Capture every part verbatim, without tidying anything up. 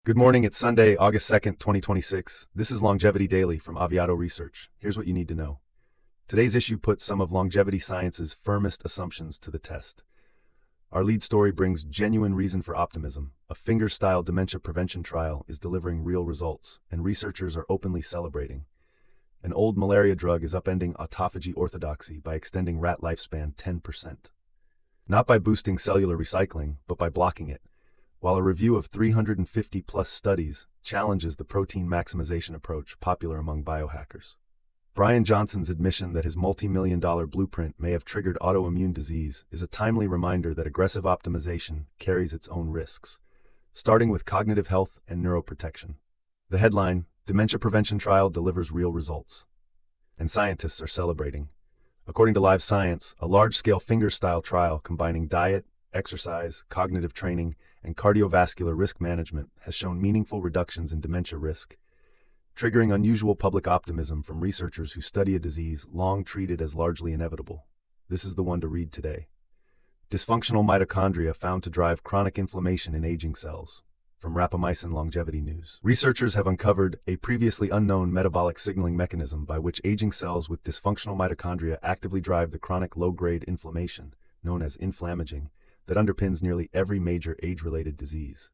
Good morning, it's Sunday, August second, twenty twenty-six. This is Longevity Daily from Aviato Research. Here's what you need to know. Today's issue puts some of longevity science's firmest assumptions to the test. Our lead story brings genuine reason for optimism. A finger-style dementia prevention trial is delivering real results, and researchers are openly celebrating. An old malaria drug is upending autophagy orthodoxy by extending rat lifespan ten percent. Not by boosting cellular recycling, but by blocking it. While a review of three hundred fifty plus studies challenges the protein maximization approach popular among biohackers. Brian Johnson's admission that his multi-million dollar blueprint may have triggered autoimmune disease is a timely reminder that aggressive optimization carries its own risks, starting with cognitive health and neuroprotection. The headline, Dementia Prevention Trial Delivers Real Results. And scientists are celebrating. According to Live Science, a large-scale finger-style trial combining diet, exercise, cognitive training, and cardiovascular risk management has shown meaningful reductions in dementia risk, triggering unusual public optimism from researchers who study a disease long treated as largely inevitable. This is the one to read today. Dysfunctional mitochondria found to drive chronic inflammation in aging cells. From Rapamycin Longevity News. Researchers have uncovered a previously unknown metabolic signaling mechanism by which aging cells with dysfunctional mitochondria actively drive the chronic low-grade inflammation, known as inflammaging, that underpins nearly every major age-related disease.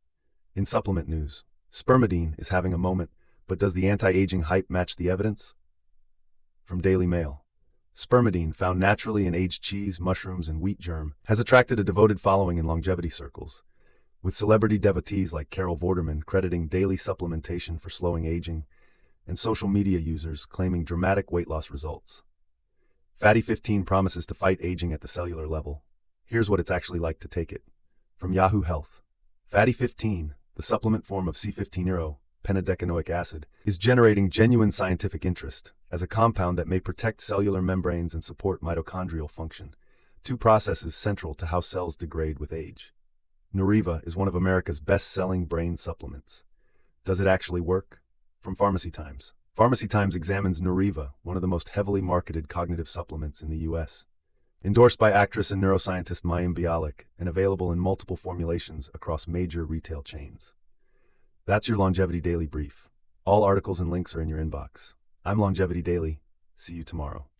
In supplement news, spermidine is having a moment, but does the anti-aging hype match the evidence? From Daily Mail. Spermidine, found naturally in aged cheese, mushrooms, and wheat germ, has attracted a devoted following in longevity circles, with celebrity devotees like Carol Vorderman crediting daily supplementation for slowing aging, and social media users claiming dramatic weight loss results. Fatty fifteen promises to fight aging at the cellular level. Here's what it's actually like to take it. From Yahoo Health. Fatty fifteen, the supplement form of C fifteen ero, penadecanoic acid, is generating genuine scientific interest as a compound that may protect cellular membranes and support mitochondrial function, two processes central to how cells degrade with age. Nuriva is one of America's best-selling brain supplements. Does it actually work? From Pharmacy Times. Pharmacy Times examines Nuriva, one of the most heavily marketed cognitive supplements in the U S Endorsed by actress and neuroscientist Mayim Bialik, and available in multiple formulations across major retail chains. That's your Longevity Daily brief. All articles and links are in your inbox. I'm Longevity Daily. See you tomorrow.